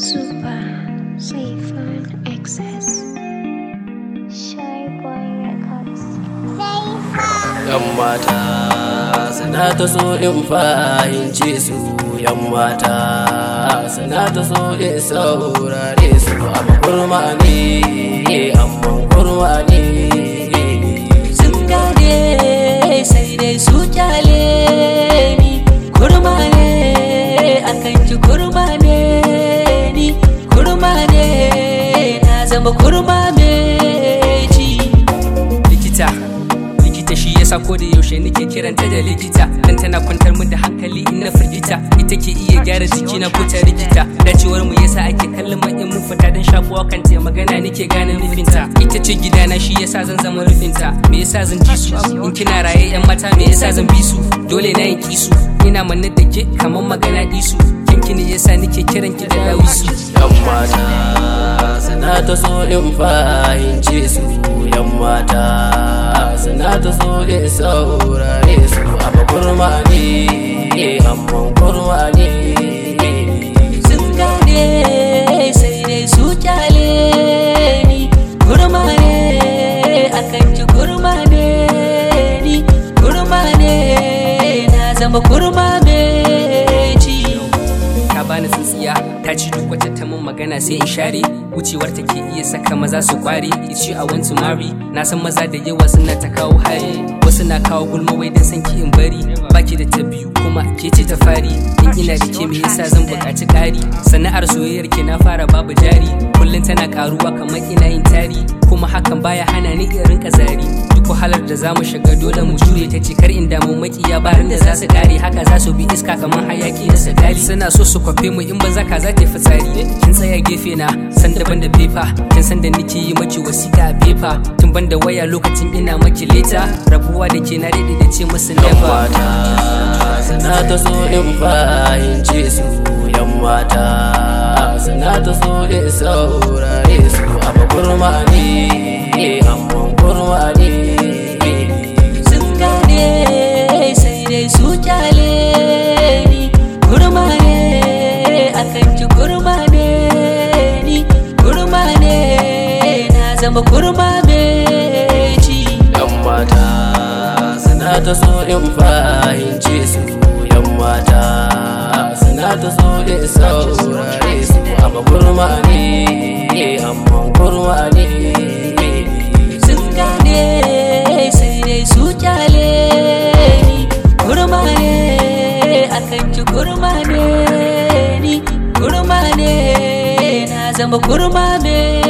Super Saifan Excess Shy Boy Records Yan mata suna ta so in fahimce su, yan mata suna ta so in saurare su, amma kurma ne, sun gane sai dai su kyale ni, kurma ne akan ji kurma ne ni, kurma ne na zama kurma mai ji. Likita shi yasa ko da yaushe nake kiranta da likita, dan tana kwantar min da hankali in na firgita, ita ke iya gyara jikina ko ta rikita, dacewar mu yasa ake kallon mu in mun fita dan shafuwa kan ta magana nake gane nufinta, ita ce gidana shi yasa zan zama rufinta, me yasa zan ji su in kina raye yan mata, me yasa zan bi su dole na yin kisu, ina manne da ke kaman magana disu, kinki ne yasa nake kiran ki da dawisu. yan mata suna ta so in fahimce su, yan mata suna ta so in saurare su, amma kurma ne, sun gane sai dai su kyale ni, kurma ne akan ji kurma ne ni, kurma ne na zama kurma mai ci. Ta bani tsintsiya ta ci duk wata ta mun magana sai in share, wucewar ta ke iya saka maza su kware, ice I want to marry, na san maza da yawa suna ta kawo hari, wasu na kawo gulma wai dan san ki in bari, baki da ta biyu kuma ke ce ta fari, in ina da ke me yasa zan buƙaci ƙari, sana'ar soyayyar ke na fara babu jari, kullum tana karuwa kamar ina yin tari, kuma hakan baya hana ni in rinka zari, duk wahalar da zamu shiga dole mu jure ta ce kar in damu makiya barin da za su kare, haka za su bi iska kamar hayaki na sigari, suna so su kwafe mu in banza ka za ta fitsari, kin tsaya gefe na san daban da fefa, kin san da nake yi maki wasiƙa a fefa, tun ban da waya lokacin ina maki leta, rabuwa da ke na daɗe da ce musu never. suna ta so in fahimce su, yan mata suna ta so in saurare su, amma kurma ne, sun gane sai dai su kyale ni, kurma ne akan ji kurma ne ni, kurma ne na zama kurma mai ci. yan mata suna ta so in fahimce su, yan mata suna ta so in saurare su, amma kurma ne, sun gane sai dai su kyale ni, kurma ne akan ji kurma ne ni, kurma ne na zama kurma mai